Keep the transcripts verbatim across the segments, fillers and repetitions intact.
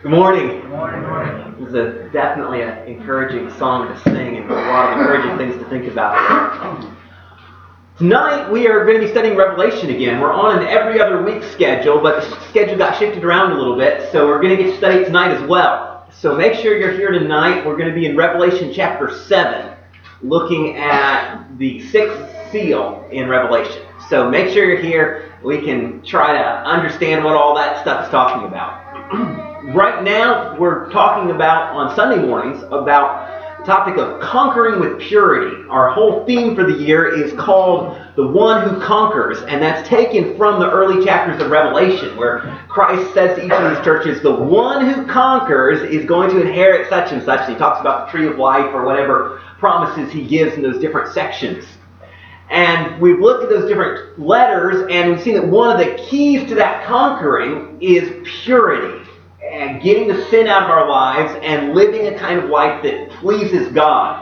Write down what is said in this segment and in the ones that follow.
Good morning. Good morning. Good morning. This is a, definitely an encouraging song to sing and a lot of encouraging things to think about. Tonight we are going to be studying Revelation again. We're on an every other week schedule, but the schedule got shifted around a little bit, so we're going to get to study it tonight as well. So make sure you're here tonight. We're going to be in Revelation chapter seven, looking at the sixth seal in Revelation. So make sure you're here. We can try to understand what all that stuff is talking about. Right now, we're talking about, on Sunday mornings, about the topic of conquering with purity. Our whole theme for the year is called The One Who Conquers, and that's taken from the early chapters of Revelation, where Christ says to each of these churches, the one who conquers is going to inherit such and such. And he talks about the tree of life or whatever promises he gives in those different sections. And we've looked at those different letters, and we've seen that one of the keys to that conquering is purity. And getting the sin out of our lives and living a kind of life that pleases God.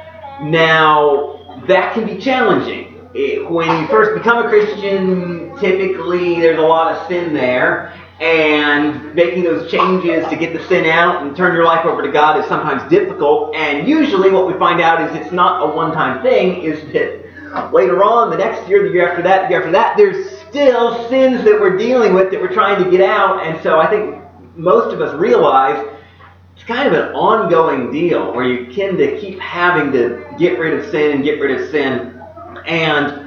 Now, that can be challenging. It, when you first become a Christian, typically there's a lot of sin there. And making those changes to get the sin out and turn your life over to God is sometimes difficult. And usually what we find out is it's not a one-time thing, is that later on, the next year, the year after that, the year after that, there's still sins that we're dealing with that we're trying to get out. And so I think most of us realize it's kind of an ongoing deal where you tend to keep having to get rid of sin and get rid of sin. And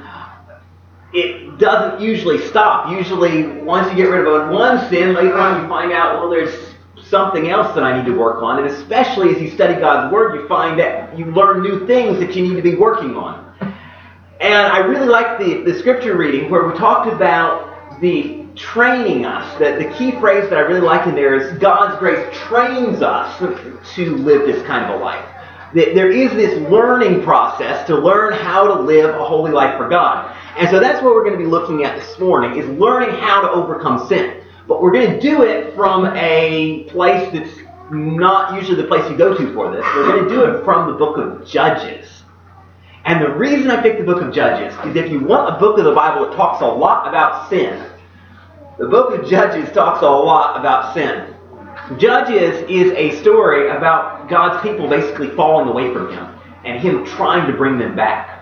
it doesn't usually stop. Usually, once you get rid of one sin, later on you find out, well, there's something else that I need to work on. And especially as you study God's Word, you find that you learn new things that you need to be working on. And I really like the, the scripture reading where we talked about the training us. The, the key phrase that I really like in there is God's grace trains us to live this kind of a life. There is this learning process to learn how to live a holy life for God. And so that's what we're going to be looking at this morning, is learning how to overcome sin. But we're going to do it from a place that's not usually the place you go to for this. We're going to do it from the book of Judges. And the reason I picked the book of Judges is if you want a book of the Bible that talks a lot about sin, the book of Judges talks a lot about sin. Judges is a story about God's people basically falling away from Him and Him trying to bring them back.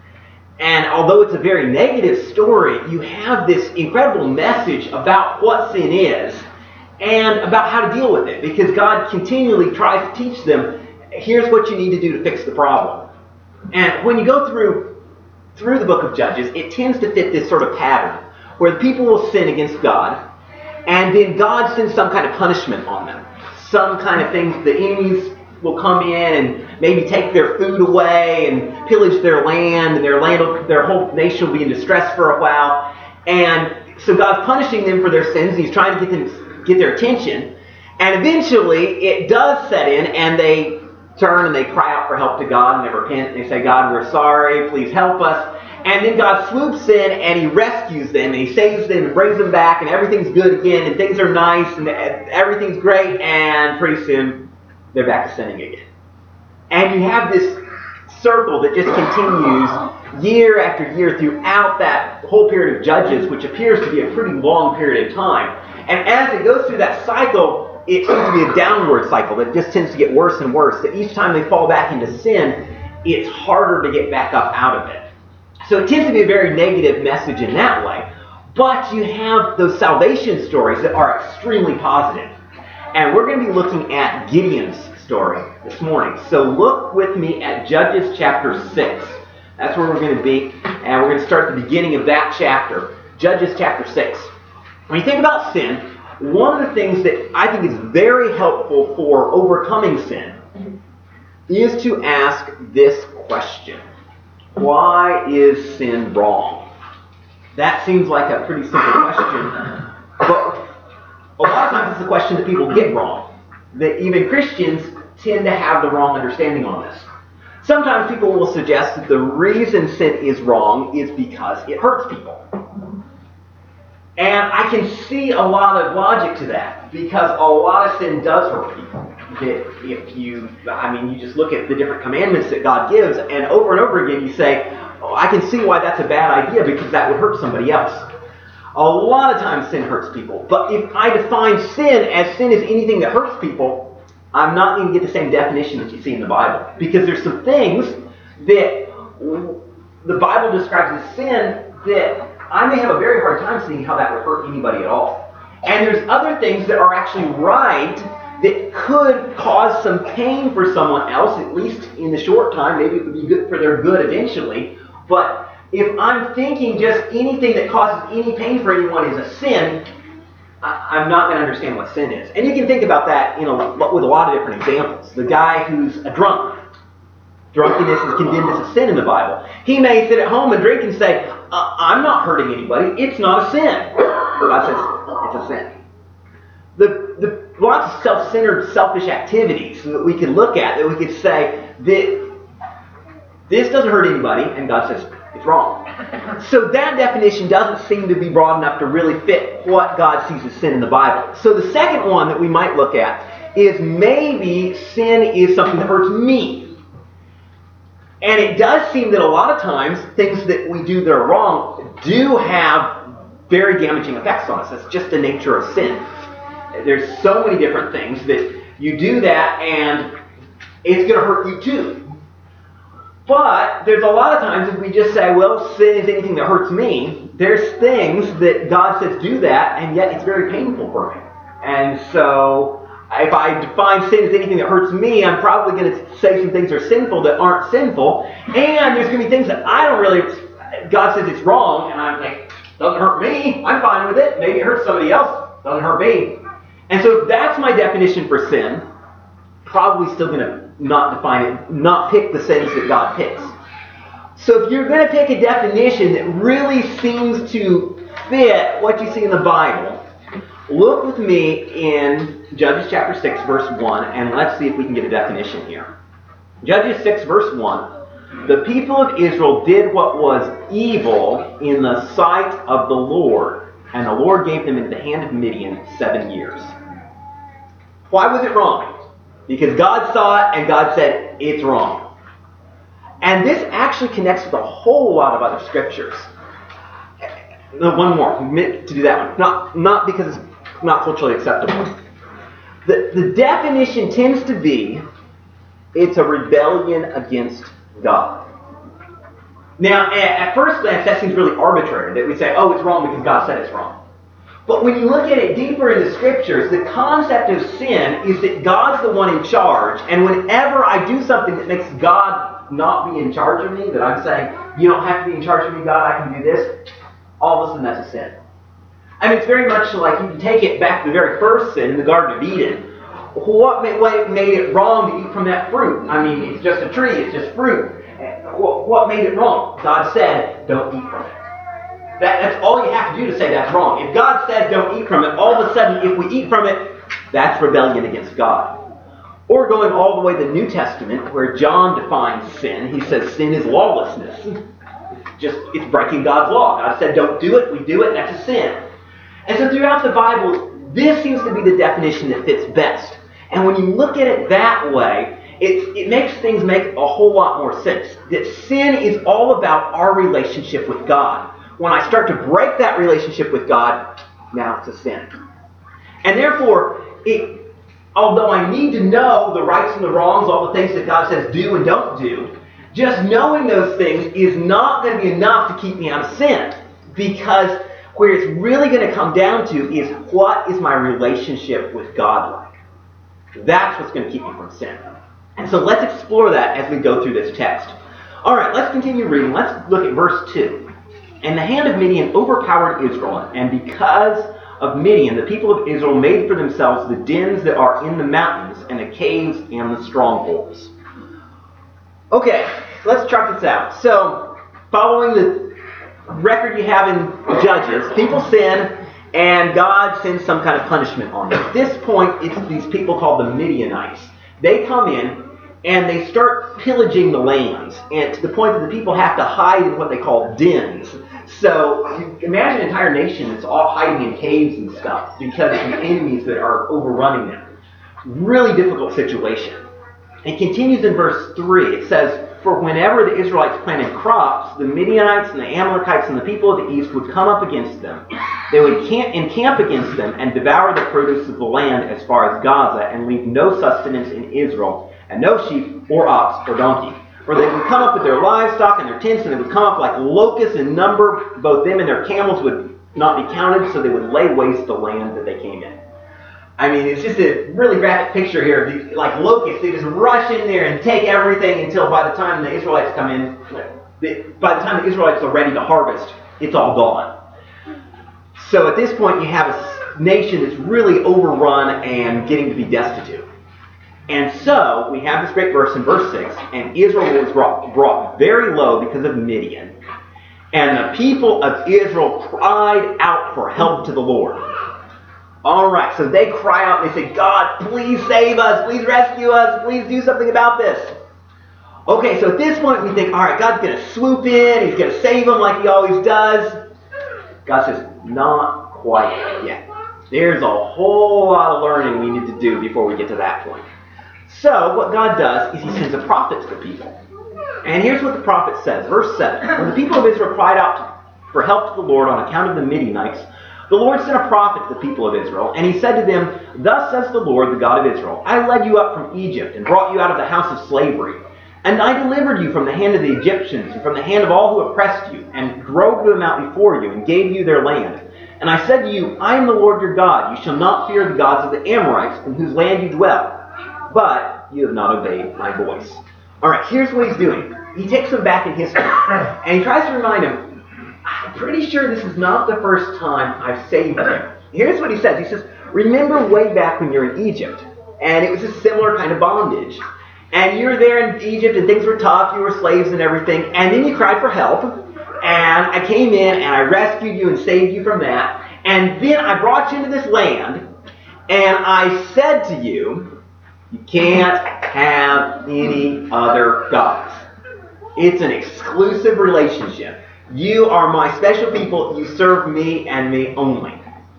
And although it's a very negative story, you have this incredible message about what sin is and about how to deal with it, because God continually tries to teach them, here's what you need to do to fix the problem. And when you go through through the book of Judges, it tends to fit this sort of pattern where the people will sin against God, and then God sends some kind of punishment on them. Some kind of things, the enemies will come in and maybe take their food away and pillage their land, and their land, will, their whole nation will be in distress for a while. And so God's punishing them for their sins, and He's trying to get them get their attention. And eventually, it does set in, and they turn and they cry out for help to God, and they repent, and they say, God, we're sorry, please help us. And then God swoops in and He rescues them, and He saves them and brings them back, and everything's good again, and things are nice, and everything's great, and pretty soon they're back to sinning again. And you have this circle that just continues year after year throughout that whole period of Judges, which appears to be a pretty long period of time. And as it goes through that cycle, it seems to be a downward cycle that just tends to get worse and worse, that each time they fall back into sin, it's harder to get back up out of it. So it tends to be a very negative message in that way. But you have those salvation stories that are extremely positive. And we're going to be looking at Gideon's story this morning. So look with me at Judges chapter six. That's where we're going to be. And we're going to start at the beginning of that chapter. Judges chapter six. When you think about sin, one of the things that I think is very helpful for overcoming sin is to ask this question. Why is sin wrong? That seems like a pretty simple question, but a lot of times it's a question that people get wrong. That even Christians tend to have the wrong understanding on this. Sometimes people will suggest that the reason sin is wrong is because it hurts people. And I can see a lot of logic to that, because a lot of sin does hurt people. That if you, I mean, you just look at the different commandments that God gives, and over and over again you say, oh, I can see why that's a bad idea, because that would hurt somebody else. A lot of times sin hurts people. But if I define sin as sin is anything that hurts people, I'm not going to get the same definition that you see in the Bible. Because there's some things that the Bible describes as sin that I may have a very hard time seeing how that would hurt anybody at all. And there's other things that are actually right that could cause some pain for someone else, at least in the short time. Maybe it would be good for their good eventually. But if I'm thinking just anything that causes any pain for anyone is a sin, I'm not going to understand what sin is. And you can think about that, you know, with a lot of different examples. The guy who's a drunk. Drunkenness is condemned as a sin in the Bible. He may sit at home and drink and say, I'm not hurting anybody. It's not a sin. God says it's a sin. The, the lots of self-centered, selfish activities that we could look at, that we could say that this doesn't hurt anybody, and God says it's wrong. So that definition doesn't seem to be broad enough to really fit what God sees as sin in the Bible. So the second one that we might look at is maybe sin is something that hurts me. And it does seem that a lot of times things that we do that are wrong do have very damaging effects on us. That's just the nature of sin. There's so many different things that you do that and it's going to hurt you too. But there's a lot of times if we just say, well, sin is anything that hurts me, there's things that God says do that, and yet it's very painful for me. And so if I define sin as anything that hurts me, I'm probably going to say some things are sinful that aren't sinful. And there's going to be things that I don't really, God says it's wrong, and I'm like, doesn't hurt me. I'm fine with it. Maybe it hurts somebody else. Doesn't hurt me. And so if that's my definition for sin, probably still going to not define it, not pick the sins that God picks. So if you're going to pick a definition that really seems to fit what you see in the Bible, look with me in Judges chapter six, verse one, and let's see if we can get a definition here. Judges six, verse one. The people of Israel did what was evil in the sight of the Lord, and the Lord gave them into the hand of Midian seven years. Why was it wrong? Because God saw it and God said, it's wrong. And this actually connects with a whole lot of other scriptures. No, one more, to do that one. Not, not because it's not culturally acceptable. The, the definition tends to be, it's a rebellion against God. Now, at, at first glance, that seems really arbitrary, that we say, oh, it's wrong because God said it's wrong. But when you look at it deeper in the scriptures, the concept of sin is that God's the one in charge, and whenever I do something that makes God not be in charge of me, that I'm saying, you don't have to be in charge of me, God, I can do this, all of a sudden that's a sin. I mean, it's very much like you can take it back to the very first sin in the Garden of Eden. What made, what made it wrong to eat from that fruit? I mean, it's just a tree, it's just fruit. What made it wrong? God said, don't eat from it. That, that's all you have to do to say that's wrong. If God says don't eat from it, all of a sudden if we eat from it, that's rebellion against God. Or going all the way to the New Testament, where John defines sin, he says sin is lawlessness. Just, it's breaking God's law. God said don't do it, we do it, that's a sin. And so throughout the Bible, this seems to be the definition that fits best. And when you look at it that way, it, it makes things make a whole lot more sense. That sin is all about our relationship with God. When I start to break that relationship with God, now it's a sin. And therefore, it, although I need to know the rights and the wrongs, all the things that God says do and don't do, just knowing those things is not going to be enough to keep me out of sin. Because where it's really going to come down to is, what is my relationship with God like? That's what's going to keep me from sin. And so let's explore that as we go through this text. All right, let's continue reading. Let's look at verse two. And the hand of Midian overpowered Israel, and because of Midian, the people of Israel made for themselves the dens that are in the mountains, and the caves and the strongholds. Okay, let's chart this out. So, following the record you have in Judges, people sin, and God sends some kind of punishment on them. At this point, it's these people called the Midianites. They come in, and they start pillaging the lands, and to the point that the people have to hide in what they call dens. So imagine an entire nation that's all hiding in caves and stuff because of the enemies that are overrunning them. Really difficult situation. It continues in verse three. It says, for whenever the Israelites planted crops, the Midianites and the Amalekites and the people of the east would come up against them. They would camp, encamp against them and devour the produce of the land as far as Gaza, and leave no sustenance in Israel, and no sheep or ox or donkey. For they would come up with their livestock and their tents, and they would come up like locusts in number. Both them and their camels would not be counted, so they would lay waste the land that they came in. I mean, it's just a really graphic picture here of these, like locusts. They just rush in there and take everything until by the time the Israelites come in, by the time the Israelites are ready to harvest, it's all gone. So at this point, you have a nation that's really overrun and getting to be destitute. And so we have this great verse in verse six, and Israel was brought, brought very low because of Midian. And the people of Israel cried out for help to the Lord. All right, so they cry out and they say, God, please save us, please rescue us, please do something about this. Okay, so at this point we think, all right, God's going to swoop in, he's going to save them like he always does. God says, not quite yet. There's a whole lot of learning we need to do before we get to that point. So what God does is he sends a prophet to the people. And here's what the prophet says, verse seven. When the people of Israel cried out for help to the Lord on account of the Midianites, the Lord sent a prophet to the people of Israel, and he said to them, Thus says the Lord, the God of Israel, I led you up from Egypt and brought you out of the house of slavery. And I delivered you from the hand of the Egyptians and from the hand of all who oppressed you, and drove them out before you, and gave you their land. And I said to you, I am the Lord your God. You shall not fear the gods of the Amorites, in whose land you dwell. But you have not obeyed my voice. All right, here's what he's doing. He takes them back in history, and he tries to remind them, I'm pretty sure this is not the first time I've saved you. Here's what he says. He says, remember way back when you were in Egypt, and it was a similar kind of bondage. And you were there in Egypt, and things were tough. You were slaves and everything. And then you cried for help. And I came in, and I rescued you and saved you from that. And then I brought you into this land. And I said to you, you can't have any other gods. It's an exclusive relationship. You are my special people. You serve me and me only.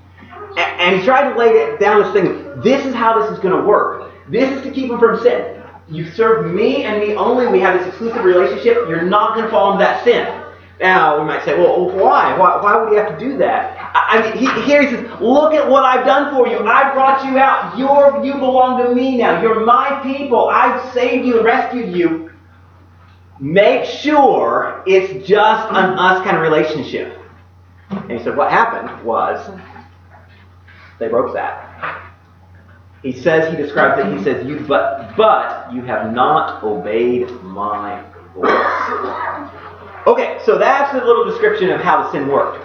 And he tried to lay down this thing. This is how this is going to work. This is to keep them from sin. You serve me and me only. We have this exclusive relationship. You're not going to fall into that sin. Now, we might say, well, why? Why, why would he have to do that? I, I mean, he, here he says, look at what I've done for you. I brought you out. You're, you belong to me now. You're my people. I've saved you and rescued you. Make sure it's just an us kind of relationship. And he said, what happened was they broke that. He says, he describes it, he says, you but but you have not obeyed my voice. Okay, so that's a little description of how the sin worked.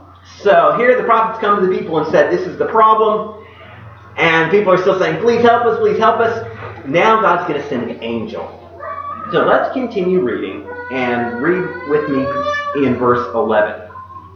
So here the prophets come to the people and said, this is the problem. And people are still saying, please help us, please help us. Now God's going to send an angel. So let's continue reading and read with me in verse eleven.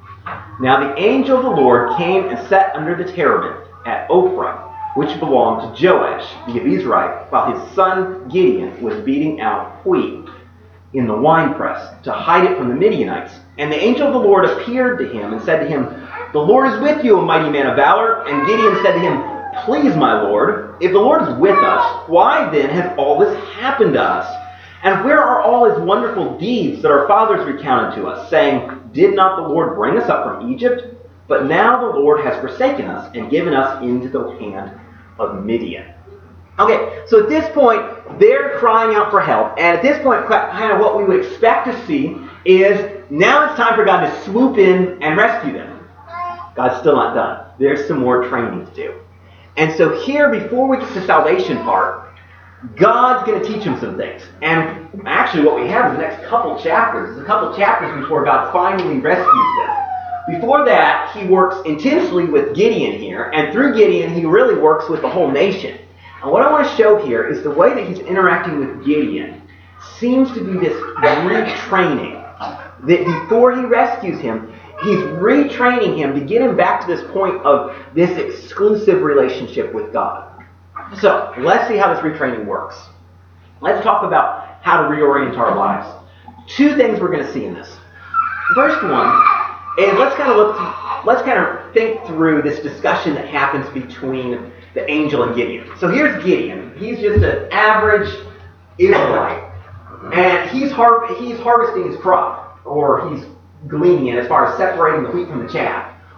Now the angel of the Lord came and sat under the terebinth at Ophrah, which belonged to Joash the Abiezrite, while his son Gideon was beating out wheat in the winepress to hide it from the Midianites. And the angel of the Lord appeared to him and said to him, The Lord is with you, O mighty man of valor. And Gideon said to him, Please, my Lord, if the Lord is with us, why then has all this happened to us? And where are all his wonderful deeds that our fathers recounted to us, saying, Did not the Lord bring us up from Egypt? But now the Lord has forsaken us and given us into the hand of Midian. Okay, so at this point, they're crying out for help. And at this point, kind of what we would expect to see is now it's time for God to swoop in and rescue them. God's still not done. There's some more training to do. And so here, before we get to the salvation part, God's going to teach them some things. And actually what we have is the next couple chapters. It's a couple chapters before God finally rescues them. Before that, he works intensely with Gideon here, and through Gideon, he really works with the whole nation. And what I want to show here is the way that he's interacting with Gideon seems to be this retraining. That before he rescues him, he's retraining him to get him back to this point of this exclusive relationship with God. So, let's see how this retraining works. Let's talk about how to reorient our lives. Two things we're going to see in this. First one is let's kind of look, let's kind of think through this discussion that happens between the angel and Gideon. So here's Gideon. He's just an average Israelite, and he's har- he's harvesting his crop, or he's gleaning it as far as separating the wheat from the chaff.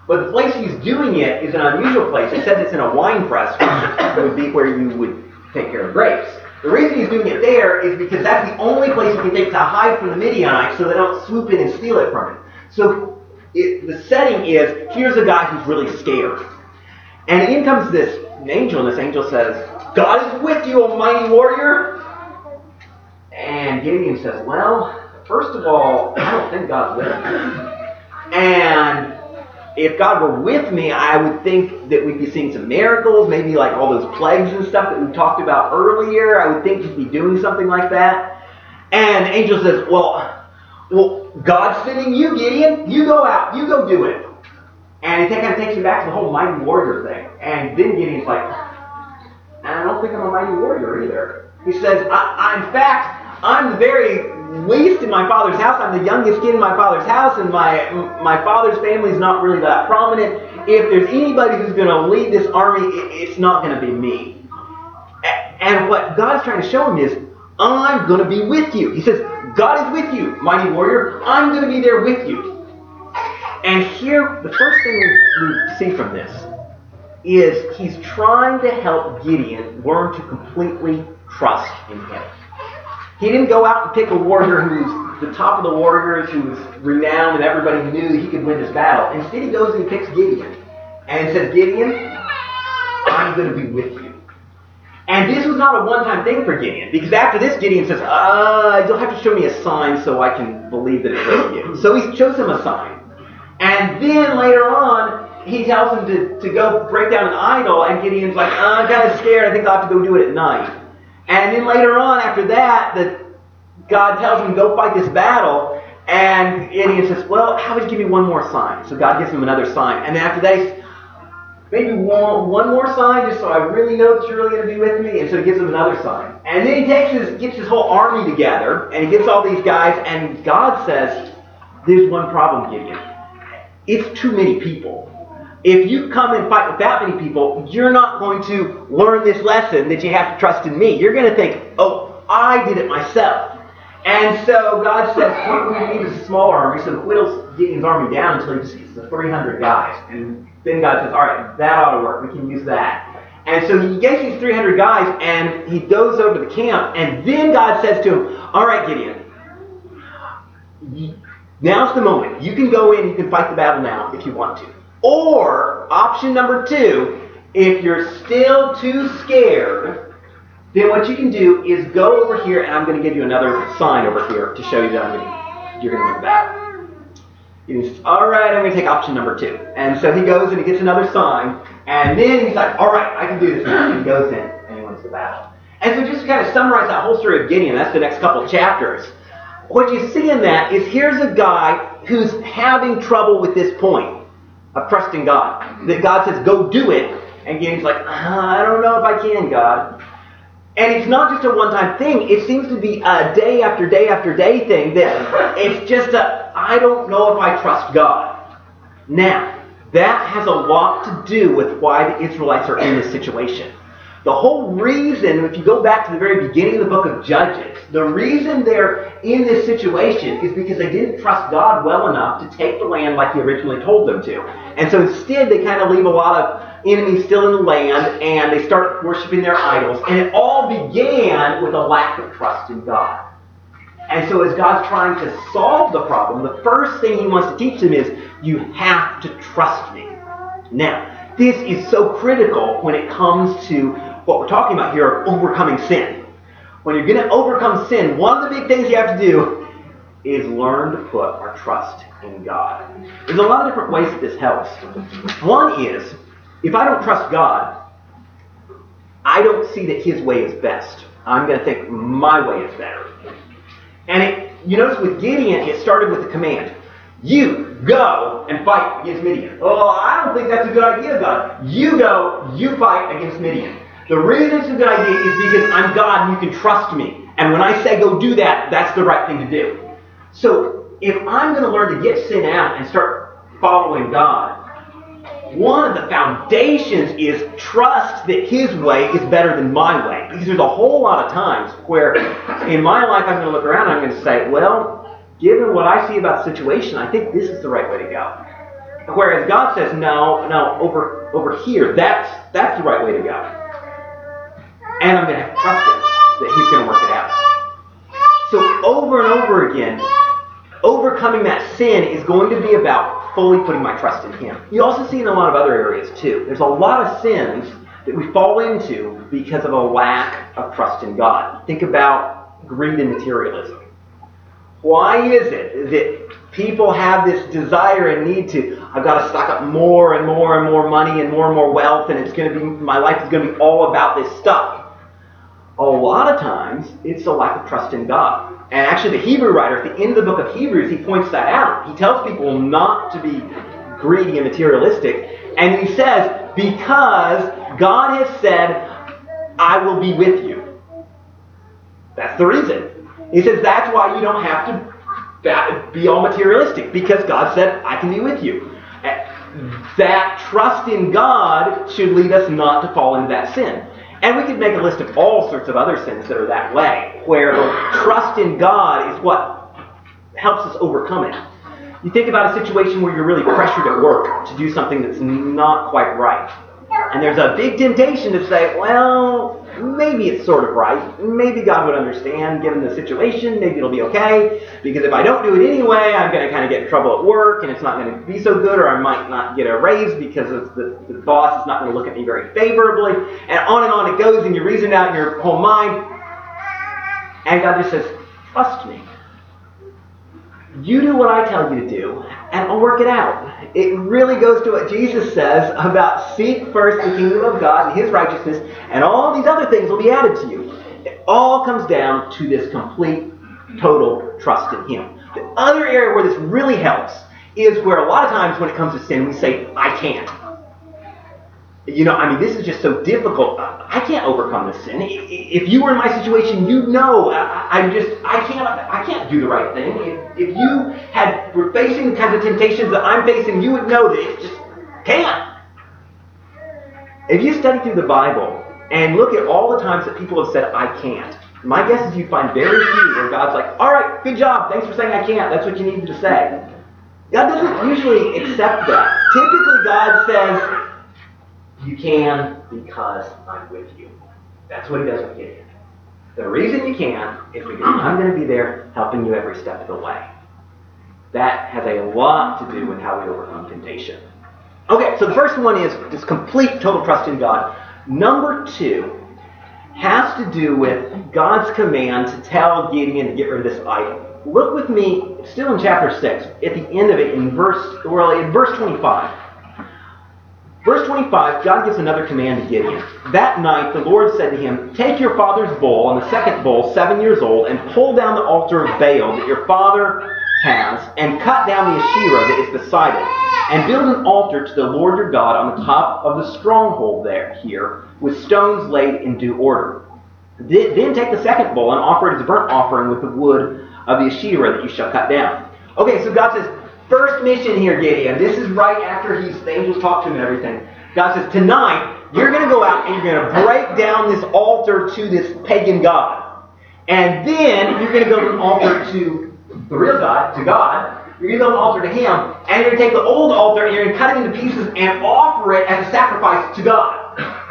But the place he's doing it is an unusual place. It says it's in a wine press, which would be where you would take care of grapes. The reason he's doing it there is because that's the only place he can take to hide from the Midianites so they don't swoop in and steal it from him. So it, the setting is, here's a guy who's really scared. And in comes this angel, and this angel says, God is with you, O mighty warrior. And Gideon says, well, first of all, I don't think God's with me. And if God were with me, I would think that we'd be seeing some miracles, maybe like all those plagues and stuff that we talked about earlier. I would think he'd be doing something like that. And the angel says, well, well, God's sending you, Gideon. You go out. You go do it. And he kind of takes him back to the whole mighty warrior thing. And then Gideon's like, I don't think I'm a mighty warrior either. He says, I, I, in fact, I'm the very least in my father's house. I'm the youngest kid in my father's house, and my my father's family is not really that prominent. If there's anybody who's going to lead this army, it, it's not going to be me. And what God's trying to show him is, I'm going to be with you. He says, God is with you, mighty warrior. I'm going to be there with you. And here, the first thing we, we see from this is he's trying to help Gideon learn to completely trust in him. He didn't go out and pick a warrior who's the top of the warriors, who's renowned and everybody knew he could win this battle. Instead, he goes and he picks Gideon and says, Gideon, I'm going to be with you. And this was not a one-time thing for Gideon, because after this, Gideon says, uh, you'll have to show me a sign so I can believe that it's really you. So he shows him a sign. And then later on, he tells him to, to go break down an idol, and Gideon's like, uh, I'm kind of scared, I think I'll have to go do it at night. And then later on, after that, the, God tells him to go fight this battle, and Gideon says, well, how about you give me one more sign? So God gives him another sign. And then after that, he says, maybe one, one more sign, just so I really know that you're really going to be with me. And so he gives him another sign. And then he takes his, gets his whole army together, and he gets all these guys, and God says, there's one problem, Gideon. It's too many people. If you come and fight with that many people, you're not going to learn this lesson that you have to trust in me. You're going to think, oh, I did it myself. And so God says, what we need is a smaller army. So he whittles Gideon's army down until he just gets to three hundred guys. And then God says, all right, that ought to work. We can use that. And so he gets these three hundred guys, and he goes over to the camp. And then God says to him, all right, Gideon, now's the moment. You can go in, you can fight the battle now if you want to. Or, option number two, if you're still too scared, then what you can do is go over here, and I'm going to give you another sign over here to show you that I'm going to, you're going to win the battle. He says, all right, I'm going to take option number two. And so he goes and he gets another sign, and then he's like, all right, I can do this now. And he goes in, and he wins the battle. And so just to kind of summarize that whole story of Gideon, that's the next couple of chapters. What you see in that is here's a guy who's having trouble with this point of trusting God. That God says, go do it. And Gideon's like, uh, I don't know if I can, God. And it's not just a one-time thing. It seems to be a day after day after day thing that it's just a, I don't know if I trust God. Now, that has a lot to do with why the Israelites are in this situation. The whole reason, if you go back to the very beginning of the book of Judges, the reason they're in this situation is because they didn't trust God well enough to take the land like He originally told them to. And so instead, they kind of leave a lot of enemies still in the land, and they start worshiping their idols. And it all began with a lack of trust in God. And so as God's trying to solve the problem, the first thing He wants to teach them is, you have to trust me. Now, this is so critical when it comes to what we're talking about here of overcoming sin. When you're going to overcome sin, one of the big things you have to do is learn to put our trust in God. There's a lot of different ways that this helps. One is, if I don't trust God, I don't see that His way is best. I'm going to think my way is better. And it, you notice with Gideon, it started with the command. You go and fight against Midian. Oh, I don't think that's a good idea, God. You go, you fight against Midian. The reason it's a good idea is because I'm God and you can trust me. And when I say go do that, that's the right thing to do. So if I'm going to learn to get sin out and start following God, one of the foundations is trust that His way is better than my way. Because there's a whole lot of times where in my life I'm going to look around and I'm going to say, well, given what I see about the situation, I think this is the right way to go. Whereas God says, no, no, over over here, that's that's the right way to go. And I'm going to trust him that he's going to work it out. So over and over again, overcoming that sin is going to be about fully putting my trust in him. You also see in a lot of other areas too. There's a lot of sins that we fall into because of a lack of trust in God. Think about greed and materialism. Why is it that people have this desire and need to, I've got to stock up more and more and more money and more and more wealth, and it's going to be, my life is going to be all about this stuff? A lot of times, it's a lack of trust in God. And actually, the Hebrew writer, at the end of the book of Hebrews, he points that out. He tells people not to be greedy and materialistic. And he says, because God has said, I will be with you. That's the reason. He says that's why you don't have to be all materialistic, because God said, I can be with you. That trust in God should lead us not to fall into that sin. And we could make a list of all sorts of other sins that are that way, where trust in God is what helps us overcome it. You think about a situation where you're really pressured at work to do something that's not quite right. And there's a big temptation to say, well, maybe it's sort of right. Maybe God would understand given the situation. Maybe it'll be okay. Because if I don't do it anyway, I'm going to kind of get in trouble at work and it's not going to be so good, or I might not get a raise because of the, the boss is not going to look at me very favorably. And on and on it goes, and you reason out in your whole mind. And God just says, trust me. You do what I tell you to do, and I'll work it out. It really goes to what Jesus says about seek first the kingdom of God and his righteousness, and all these other things will be added to you. It all comes down to this complete, total trust in him. The other area where this really helps is where a lot of times when it comes to sin, we say, I can't. You know, I mean, this is just so difficult. I can't overcome this sin. If you were in my situation, you know, I, I just, I can't, I can't do the right thing. If, if you had were facing the kinds of temptations that I'm facing, you would know that it just can't. If you study through the Bible and look at all the times that people have said, I can't, my guess is you find very few where God's like, all right, good job. Thanks for saying I can't. That's what you needed to say. God doesn't usually accept that. Typically, God says, you can because I'm with you. That's what he does with Gideon. The reason you can is because I'm going to be there helping you every step of the way. That has a lot to do with how we overcome temptation. Okay, so the first one is this complete, total trust in God. Number two has to do with God's command to tell Gideon to get rid of this idol. Look with me, still in chapter six, at the end of it, in verse, well, in verse twenty-five. Verse twenty-five, God gives another command to Gideon. That night the Lord said to him, take your father's bull and the second bull, seven years old, and pull down the altar of Baal that your father has, and cut down the Asherah that is beside it, and build an altar to the Lord your God on the top of the stronghold there, here, with stones laid in due order. Then take the second bull and offer it as a burnt offering with the wood of the Asherah that you shall cut down. Okay, so God says, first mission here, Gideon. This is right after he's, the angels talk to him and everything. God says, tonight, you're going to go out and you're going to break down this altar to this pagan god. And then you're going to build an altar to the real God, to God. You're going to build an altar to him. And you're going to take the old altar and you're going to cut it into pieces and offer it as a sacrifice to God.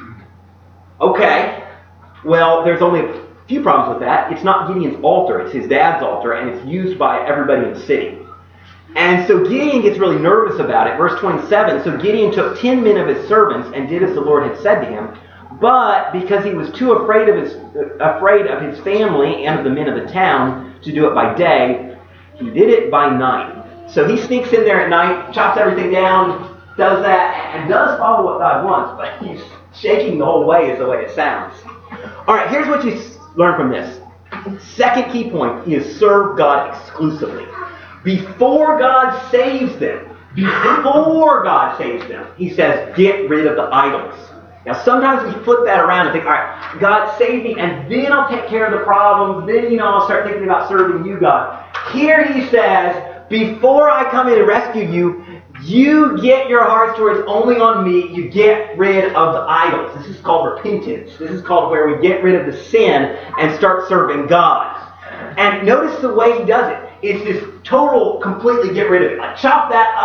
Okay. Well, there's only a few problems with that. It's not Gideon's altar. It's his dad's altar, and it's used by everybody in the city. And so Gideon gets really nervous about it. Verse twenty-seven, so Gideon took ten men of his servants and did as the Lord had said to him. But because he was too afraid of his afraid of his family and of the men of the town to do it by day, he did it by night. So he sneaks in there at night, chops everything down, does that, and does follow what God wants, but he's shaking the whole way is the way it sounds. All right, here's what you learn from this. Second key point is serve God exclusively. Before God saves them, before God saves them, he says, get rid of the idols. Now, sometimes we flip that around and think, all right, God save me, and then I'll take care of the problems. Then, you know, I'll start thinking about serving you, God. Here he says, before I come in and rescue you, you get your hearts towards only on me. You get rid of the idols. This is called repentance. This is called where we get rid of the sin and start serving God. And notice the way he does it. It's this total, completely get rid of it. Like, chop that up,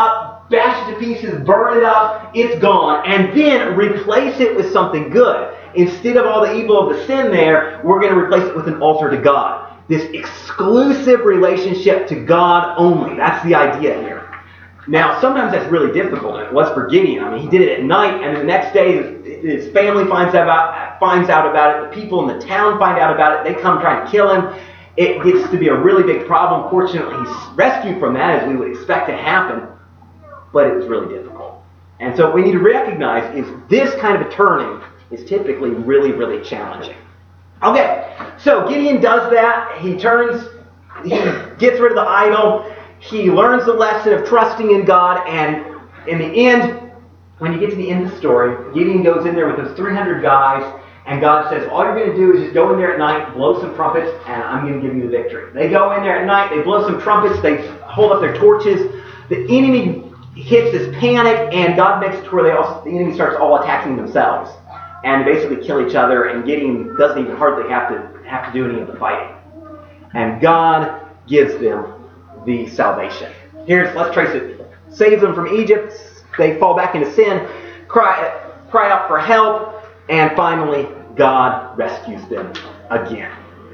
bash it to pieces, burn it up, it's gone, and then replace it with something good. Instead of all the evil of the sin there, we're going to replace it with an altar to God. This exclusive relationship to God only. That's the idea here. Now, sometimes that's really difficult, and it was for Gideon. I mean, he did it at night, and the next day his family finds out, finds out about it. The people in the town find out about it. They come trying to kill him. It gets to be a really big problem. Fortunately, he's rescued from that, as we would expect to happen, but it was really difficult. And so what we need to recognize is this kind of a turning is typically really, really challenging. Okay, so Gideon does that. He turns, he gets rid of the idol. He learns the lesson of trusting in God, and in the end, when you get to the end of the story, Gideon goes in there with those three hundred guys, and God says, all you're going to do is just go in there at night, blow some trumpets, and I'm going to give you the victory. They go in there at night, they blow some trumpets, they hold up their torches. The enemy hits this panic, and God makes it to where they also, the enemy starts all attacking themselves, and they basically kill each other, and Gideon doesn't even hardly have to have to do any of the fighting. And God gives them the salvation. Here's, let's trace it. Saves them from Egypt. They fall back into sin, cry, cry out for help, and finally, God rescues them again.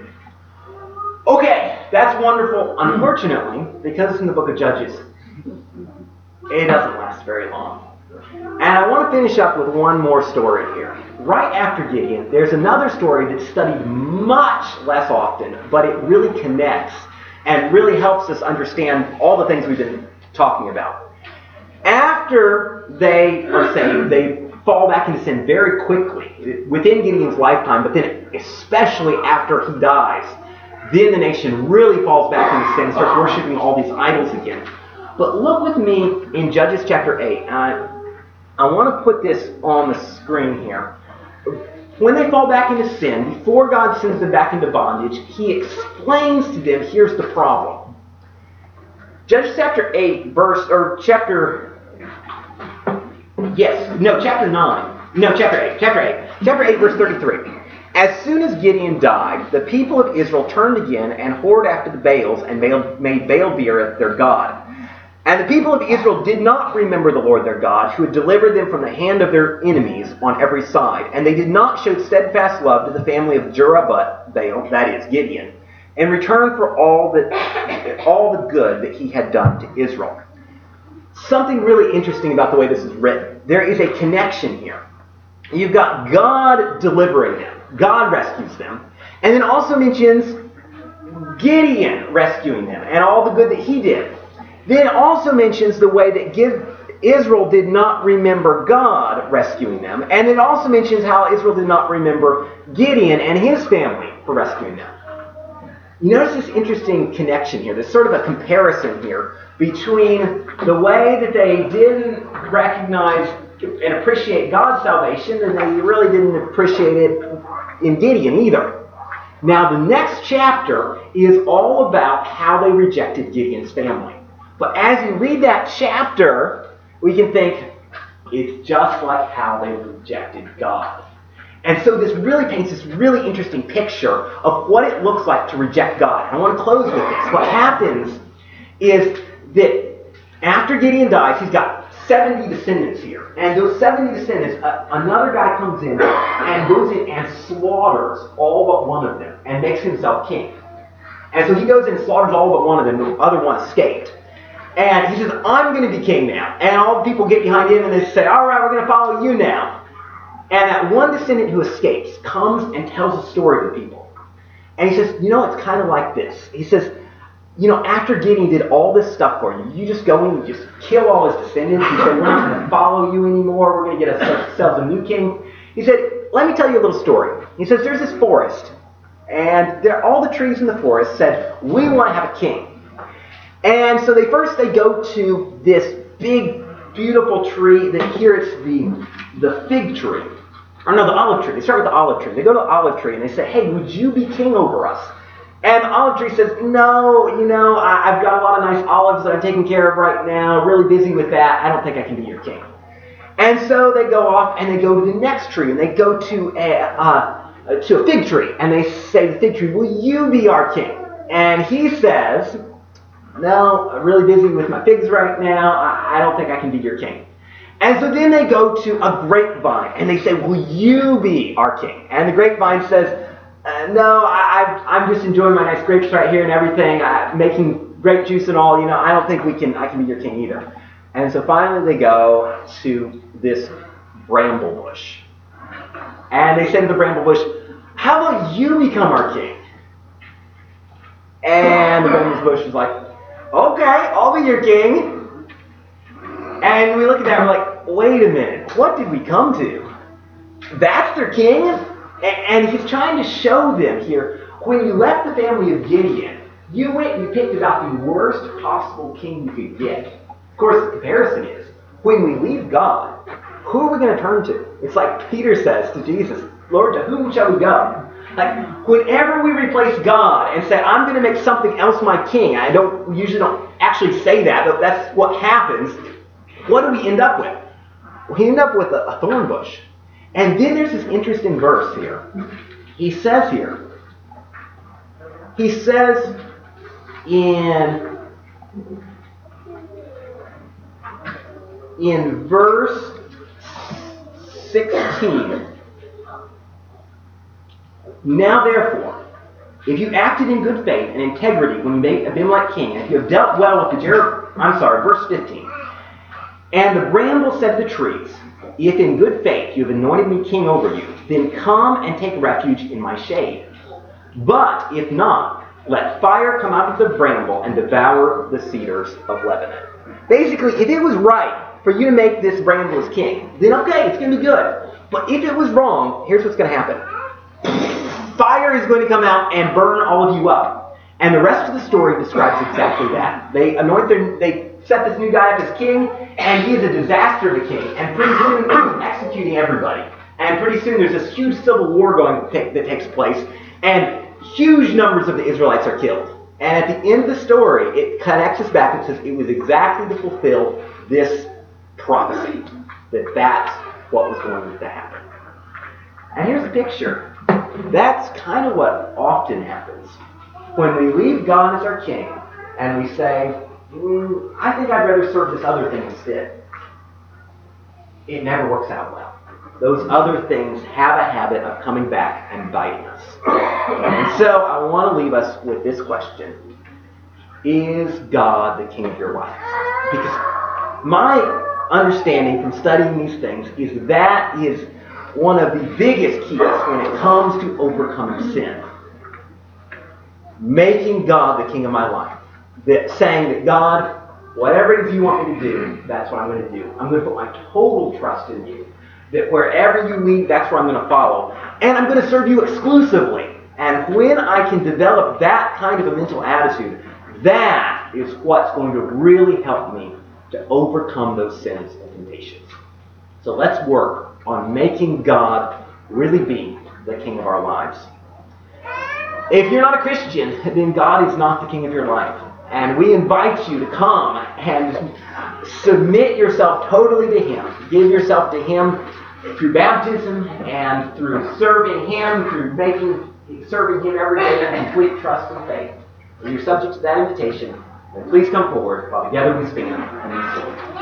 Okay, that's wonderful. Unfortunately, because it's in the book of Judges, it doesn't last very long. And I want to finish up with one more story here. Right after Gideon, there's another story that's studied much less often, but it really connects and really helps us understand all the things we've been talking about. After they are saved, they fall back into sin very quickly, within Gideon's lifetime, but then especially after he dies, then the nation really falls back into sin and starts worshiping all these idols again. But look with me in Judges chapter eight. Uh, I want to put this on the screen here. When they fall back into sin, before God sends them back into bondage, he explains to them, here's the problem. Judges chapter eight, verse, or chapter, yes, no, chapter nine. No, chapter eight, chapter eight. Chapter eight, verse thirty-three. As soon as Gideon died, the people of Israel turned again and whored after the Baals and made Baal-berith their god. And the people of Israel did not remember the Lord their God, who had delivered them from the hand of their enemies on every side. And they did not show steadfast love to the family of Jerubbaal, that is, Gideon, in return for all that, all the good that he had done to Israel. Something really interesting about the way this is written. There is a connection here. You've got God delivering them. God rescues them. And then also mentions Gideon rescuing them and all the good that he did. Then also mentions the way that Israel did not remember God rescuing them. And it also mentions how Israel did not remember Gideon and his family for rescuing them. You notice this interesting connection here. There's sort of a comparison here between the way that they didn't recognize and appreciate God's salvation, and they really didn't appreciate it in Gideon either. Now the next chapter is all about how they rejected Gideon's family. But as you read that chapter, we can think, it's just like how they rejected God. And so this really paints this really interesting picture of what it looks like to reject God. And I want to close with this. What happens is that after Gideon dies, he's got seventy descendants here. And those seventy descendants, uh, another guy comes in and goes in and slaughters all but one of them and makes himself king. And so he goes in and slaughters all but one of them. The other one escaped. And he says, I'm going to be king now. And all the people get behind him and they say, all right, we're going to follow you now. And that one descendant who escapes comes and tells a story to people. And he says, you know, it's kind of like this. He says, you know, after Gideon did all this stuff for you, you just go in and just kill all his descendants. He said, we're not going to follow you anymore. We're going to get ourselves a new king. He said, let me tell you a little story. He says, there's this forest. And there, all the trees in the forest said, we want to have a king. And so they first they go to this big, beautiful tree. That here it's the, the fig tree. Or no, the olive tree. They start with the olive tree. They go to the olive tree and they say, hey, would you be king over us? And the olive tree says, no, you know, I, I've got a lot of nice olives that I'm taking care of right now. Really busy with that. I don't think I can be your king. And so they go off and they go to the next tree. And they go to a, uh, to a fig tree. And they say to the fig tree, will you be our king? And he says, no, I'm really busy with my pigs right now. I, I don't think I can be your king. And so then they go to a grapevine and they say, will you be our king? And the grapevine says, uh, no, I, I, I'm just enjoying my nice grapes right here and everything, uh, making grape juice and all. You know, I don't think we can. I can be your king either. And so finally they go to this bramble bush. And they say to the bramble bush, how about you become our king? And the bramble bush is like, okay, I'll be your king. And we look at that and we're like, wait a minute, what did we come to? That's their king? And he's trying to show them here, when you left the family of Gideon, you went and you picked about the worst possible king you could get. Of course, the comparison is, when we leave God, who are we going to turn to? It's like Peter says to Jesus, Lord, to whom shall we go? Like, whenever we replace God and say, I'm going to make something else my king, I don't we usually don't actually say that, but that's what happens. What do we end up with? We end up with a, a thorn bush. And then there's this interesting verse here. He says here, he says in, in verse sixteen, now therefore, if you acted in good faith and integrity when you made Abimelech king, and if you have dealt well with the Jer- I'm sorry, verse fifteen, and the bramble said to the trees, if in good faith you have anointed me king over you, then come and take refuge in my shade. But if not, let fire come out of the bramble and devour the cedars of Lebanon. Basically, if it was right for you to make this bramble as king, then okay, it's going to be good. But if it was wrong, here's what's going to happen. Fire is going to come out and burn all of you up. And the rest of the story describes exactly that. They anoint their, they set this new guy up as king, and he is a disaster to the king. And pretty soon he's executing everybody. And pretty soon there's this huge civil war going that takes place, and huge numbers of the Israelites are killed. And at the end of the story, it connects us back and says it was exactly to fulfill this prophecy, that that's what was going to happen. And here's a picture. That's kind of what often happens. When we leave God as our king, and we say, mm, I think I'd rather serve this other thing instead, it never works out well. Those other things have a habit of coming back and biting us. And so I want to leave us with this question. Is God the king of your life? Because my understanding from studying these things is that is one of the biggest keys when it comes to overcoming sin. Making God the king of my life. That saying that God, whatever it is you want me to do, that's what I'm going to do. I'm going to put my total trust in you. That wherever you lead, that's where I'm going to follow. And I'm going to serve you exclusively. And when I can develop that kind of a mental attitude, that is what's going to really help me to overcome those sins and temptations. So let's work on making God really be the king of our lives. If you're not a Christian, then God is not the king of your life. And we invite you to come and submit yourself totally to Him. Give yourself to Him through baptism and through serving Him, through making serving Him every day in complete trust and faith. If you're subject to that invitation, then please come forward while together we stand and we sing.